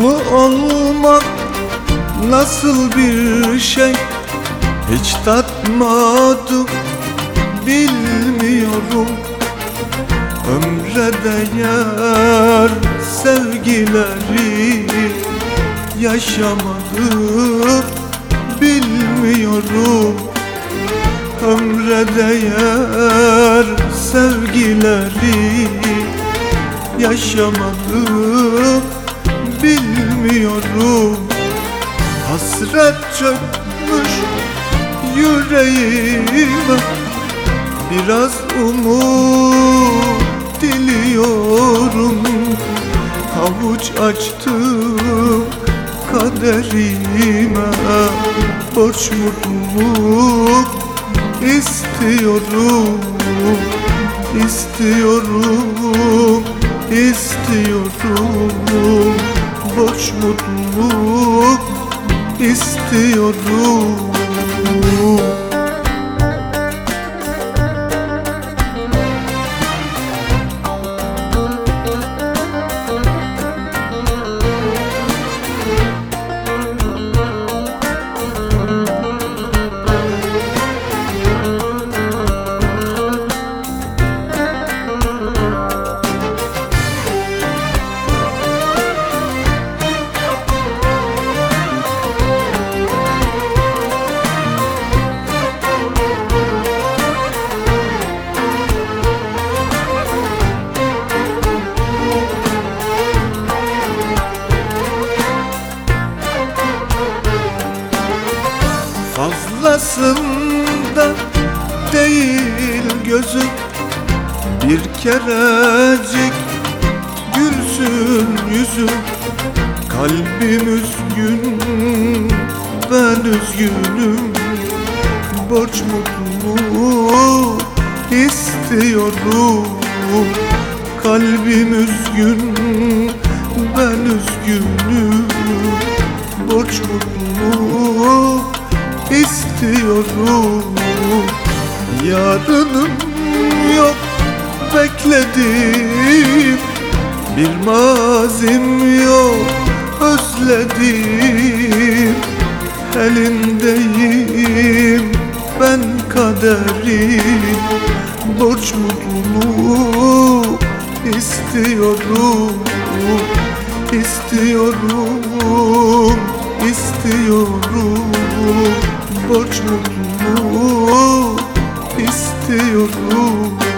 Mutlu olmak nasıl bir şey hiç tatmadım, bilmiyorum. Ömre değer sevgileri yaşamadım, bilmiyorum. Ömre değer sevgileri yaşamadım, bilmiyorum. Hasret çökmüş yüreğime, biraz umut diliyorum. Havuç açtım kaderime, borç mutluluk istiyorum. İstiyorum, istiyorum. Borç mutluluk istiyorum. Fazlasında değil gözüm, bir kerecik gülsün yüzüm. Kalbim üzgün, ben üzgünüm. Borç mutluluk istiyorum. Kalbim üzgün, ben üzgünüm. Borç mutluluk istiyorum. Yarınım yok bekledim, bir mazim yok özledim. Elindeyim ben kaderim, borç mutluluk istiyorum. İstiyorum, istiyorum. Borç mutluluk istiyorum.